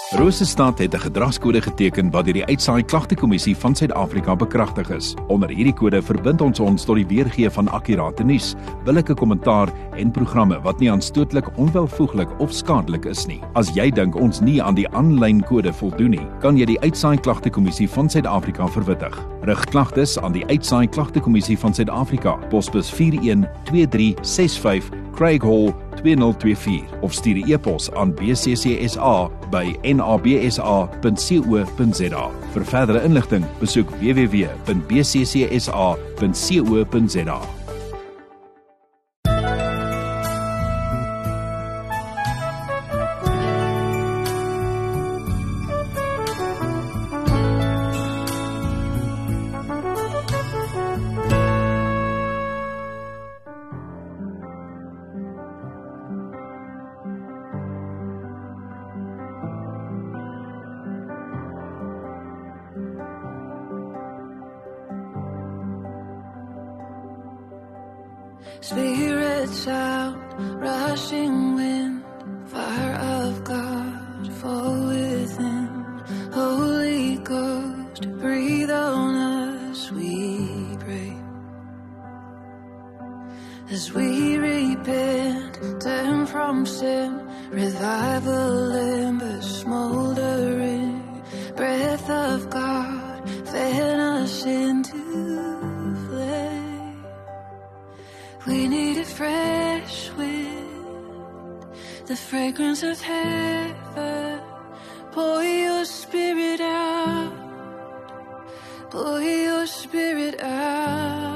Rosestad het 'n gedragskode geteken wat deur die Uitsaai Klagtekommissie van Suid-Afrika bekragtig is. Onder hierdie kode verbind ons tot die weergee van akkurate nuus, billike kommentaar en programme wat nie aanstootlik, onwelvoeglik of skadelik is nie. As jy dink ons nie aan die aanlyn kode voldoen nie, kan jy die Uitsaai Klagtekommissie van Suid-Afrika verwittig. Rig klagtes aan die Uitsaai Klagtekommissie van Suid-Afrika, posbus 412365 Craig Hall 2024 of stuur 'n e-pos aan bccsa@nabsa.co.za. Vir verdere inligting, besoek www.bccsa.co.za. Spirits out, rushing wind, fire of God, fall within. Holy Ghost, breathe on us, we pray. As we repent, turn from sin, revival embers smoldering. Breath of God, fan us into flame. We need a fresh wind, the fragrance of heaven. Pour your spirit out, pour your spirit out.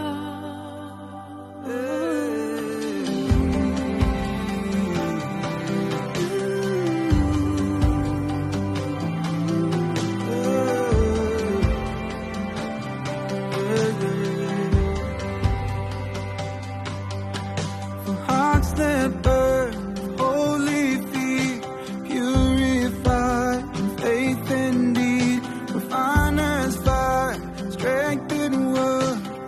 That burn, holy feet, purify, faith indeed, refine us by strength and word,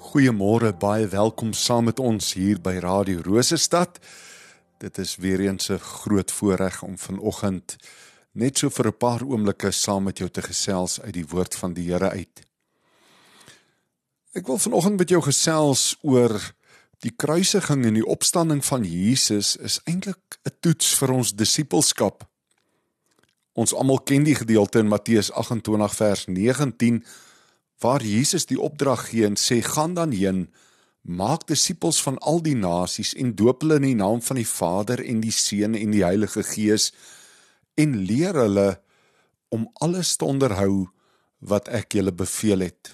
Goeiemôre, baie welkom saam met ons hier by Radio Rosestad. Dit is weer eens 'n groot voorreg om vanoggend net so vir 'n paar oomblikke saam met jou te gesels uit die woord van die Here uit. Ek wil vanoggend met jou gesels oor die kruisiging en die opstanding van Jesus is eintlik 'n toets vir ons disippelskap. Ons almal ken die gedeelte in Matteus 28 vers 19 waar Jesus die opdrag gee en sê, gaan dan heen, maak disippels van al die nasies en doop hulle in die naam van die Vader en die Seun en die Heilige Gees en leer hulle om alles te onderhou wat ek julle beveel het.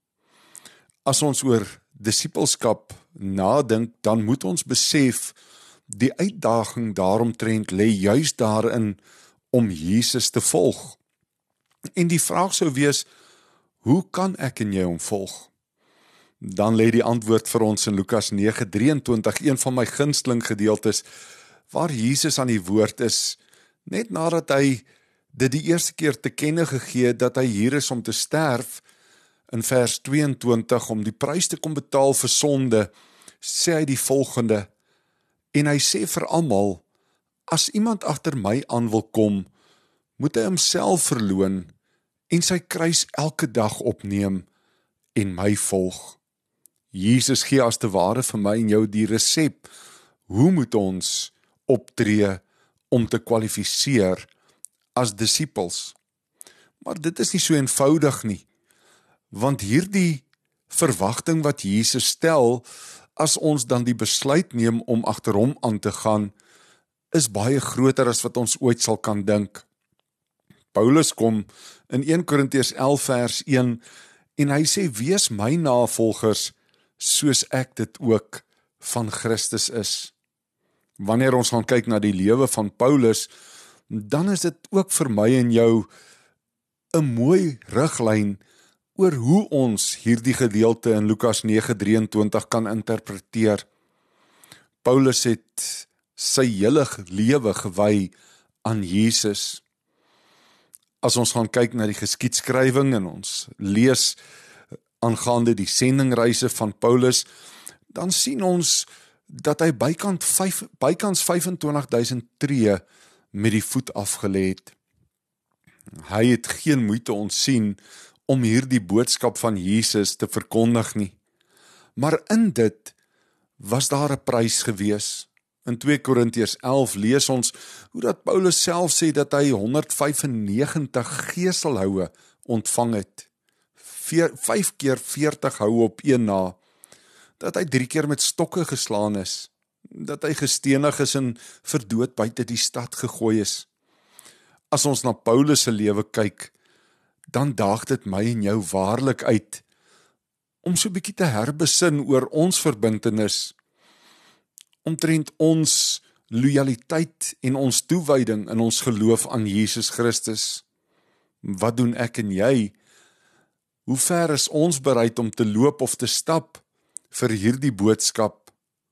As ons oor disippelskap nadink, dan moet ons besef, die uitdaging daaromtrent lê juis daarin om Jesus te volg. En die vraag sou wees, hoe kan ek en jy hom volg? Dan lê die antwoord vir ons in Lukas 9:23, een van my gunsteling gedeeltes, waar Jesus aan die woord is, net nadat hy dit die eerste keer te kenne gegee het, dat hy hier is om te sterf, in vers 22, om die prys te kom betaal vir sonde, sê hy die volgende, en hy sê vir almal, as iemand agter my aan wil kom, moet hy homself verloon, en sy kruis elke dag opneem, en my volg. Jesus gee as te ware vir my en jou die resep, hoe moet ons optree om te kwalifiseer as disippels. Maar dit is nie so eenvoudig nie, want hierdie verwagting wat Jesus stel, as ons dan die besluit neem om agter hom aan te gaan, is baie groter as wat ons ooit sal kan dink. Paulus kom in 1 Korintiërs 11 vers 1 en hy sê, wees my navolgers, soos ek dit ook van Christus is. Wanneer ons gaan kyk na die lewe van Paulus, dan is dit ook vir my en jou 'n mooi riglyn oor hoe ons hierdie gedeelte in Lukas 9:23 kan interpreteer. Paulus het sy hele lewe gewy aan Jesus. As ons gaan kyk na die geskiedskrywing en ons lees aangaande die sendingreise van Paulus, dan sien ons dat hy bykans 25.000 tree met die voet afgelê het. Hy het geen moeite ontsien om hierdie boodskap van Jesus te verkondig nie. Maar in dit was daar 'n prys gewees. In 2 Korintiërs 11 lees ons hoe dat Paulus self sê dat hy 195 geselhoue ontvang het. 5 keer 40 houe op een na. Dat hy 3 keer met stokke geslaan is. Dat hy gestenig is en vir dood buite die stad gegooi is. As ons na Paulus se lewe kyk, dan daag dit my en jou waarlik uit om so 'n bietjie te herbesin oor ons verbintenis, omtrent ons lojaliteit en ons toewyding in ons geloof aan Jesus Christus. Wat doen ek en jy? Hoe ver is ons bereid om te loop of te stap vir hierdie boodskap?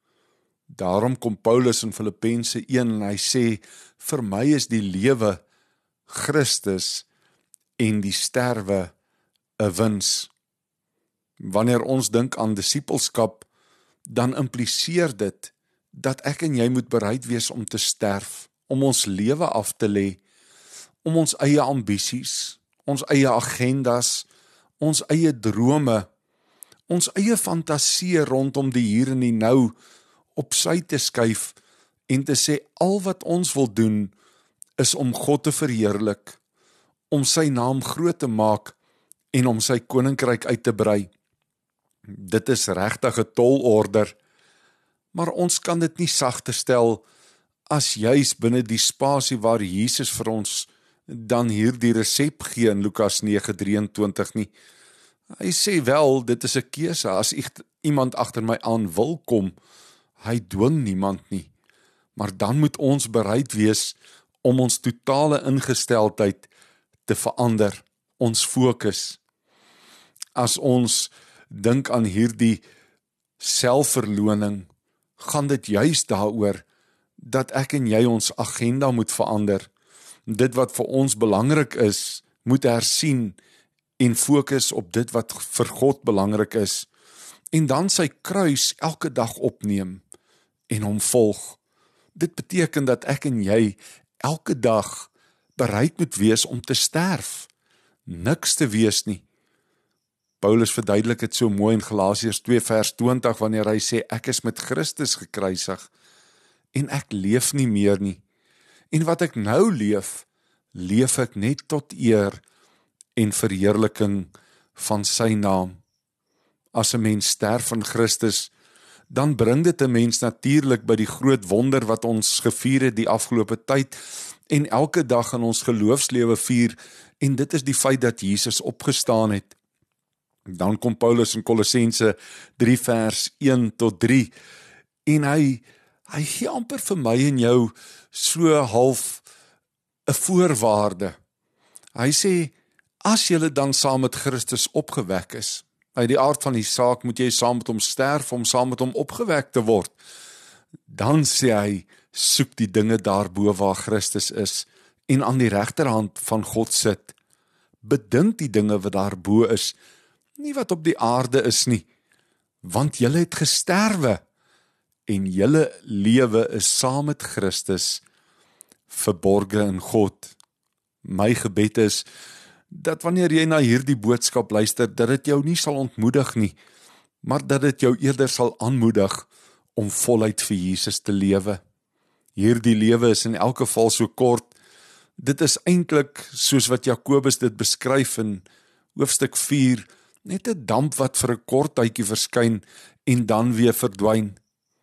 Daarom kom Paulus in Filippense 1 en hy sê, vir my is die lewe Christus en die sterwe 'n wins. Wanneer ons dink aan disippelskap, dan impliseer dit dat ek en jy moet bereid wees om te sterf, om ons lewe af te lê, om ons eie ambisies, ons eie agendas, ons eie drome, ons eie fantasie rondom die hier en die nou op sy te skuif en te sê, al wat ons wil doen, is om God te verheerlik, om sy naam groot te maak en om sy koninkryk uit te brei. Dit is regtig 'n tolorder, maar ons kan dit nie sagter stel as juis binne die spasie waar Jesus vir ons dan hierdie resep gee in Lukas 9:23 nie. Hy sê wel, dit is 'n keuse, as iemand agter my aan wil kom, hy dwing niemand nie, maar dan moet ons bereid wees om ons totale ingesteldheid te verander, ons fokus. As ons dink aan hierdie selfverloning, gaan dit juist daaroor dat ek en jy ons agenda moet verander. Dit wat vir ons belangrik is, moet hersien en fokus op dit wat vir God belangrik is. en dan sy kruis elke dag opneem en hom volg. Dit beteken dat ek en jy elke dag bereid moet wees om te sterf, niks te wees nie. Paulus verduidelik het so mooi in Galasiërs 2 vers 20 wanneer hy sê, ek is met Christus gekruisig en ek leef nie meer nie. En wat ek nou leef, leef ek net tot eer en verheerliking van sy naam. As 'n mens sterf in Christus, dan bring dit 'n mens natuurlik by die groot wonder wat ons gevier het die afgelope tyd en elke dag in ons geloofslewe vier, en dit is die feit dat Jesus opgestaan het. Dan kom Paulus in Kolossense 3 vers 1 tot 3 en hy gee amper vir my en jou so half 'n voorwaarde. Hy sê, as julle dan saam met Christus opgewek is, uit die aard van die saak moet jy saam met hom sterf om saam met hom opgewek te word. Dan sê hy, soek die dinge daarbo waar Christus is en aan die regterhand van God sit. Bedink die dinge wat daarbo is, nie wat op die aarde is nie, want julle het gesterwe en julle lewe is saam met Christus verborge in God. My gebed is dat wanneer jy na hierdie boodskap luister, dat dit jou nie sal ontmoedig nie, maar dat dit jou eerder sal aanmoedig om voluit vir Jesus te lewe. Hierdie lewe is in elk geval so kort. Dit is eintlik soos wat Jakobus dit beskryf in hoofstuk 4, net 'n damp wat vir 'n kort tydjie verskyn en dan weer verdwyn.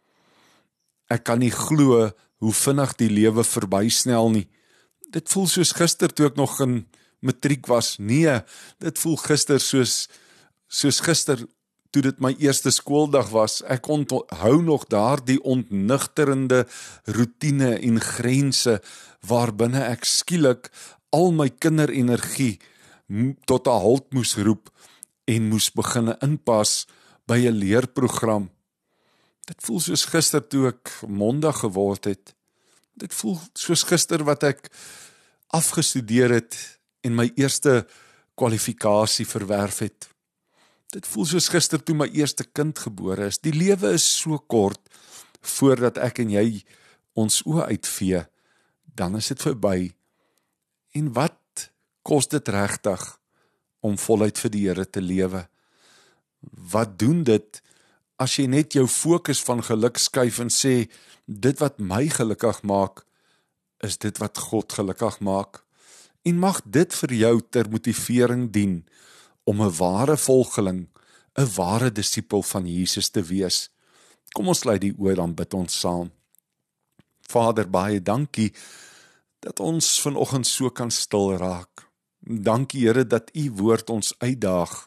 Ek kan nie glo hoe vinnig die lewe verbysnel nie. Dit voel soos gister toe ek nog in matriek was. Nee, dit voel gister soos gister toe dit my eerste skooldag was. Ek onthou nog daardie ontnigterende roetine en grense waarbinne ek skielik al my kinderenergie tot 'n halt moes roep en moes begin inpas by 'n leerprogram. Dit voel soos gister toe ek mondig geword het. Dit voel soos gister wat ek afgestudeer het en my eerste kwalifikasie verwerf het. Dit voel soos gister toe my eerste kind gebore is. Die lewe is so kort, voordat ek en jy ons oë uitvee, dan is dit verby. En wat kos dit regtig om voluit vir die Here te lewe? Wat doen dit as jy net jou fokus van geluk skuif en sê, dit wat my gelukkig maak, is dit wat God gelukkig maak? En mag dit vir jou ter motivering dien om 'n ware volgeling, 'n ware disipel van Jesus te wees. Kom ons sluit die oë, dan bid ons saam. Vader, baie dankie dat ons vanoggend so kan stil raak. Dankie Here dat U woord ons uitdaag.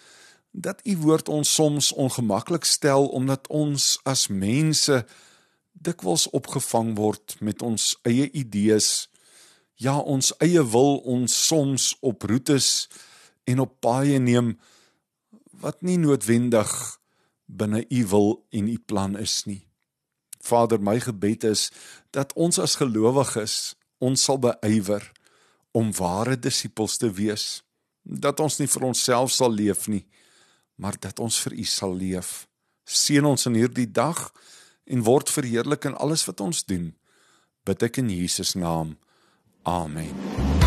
Dat U woord ons soms ongemaklik stel, omdat ons as mense dikwels opgevang word met ons eie idees. Ja, ons eie wil ons soms op roetes en op paaie neem wat nie noodwendig binne U wil en U plan is nie. Vader, my gebed is dat ons as gelowiges ons sal beywer om ware disippels te wees. Dat ons nie vir onsself sal leef nie, maar dat ons vir U sal leef. Seën ons in hierdie dag en word verheerlik in alles wat ons doen. Bid ek in Jesus naam. Amen.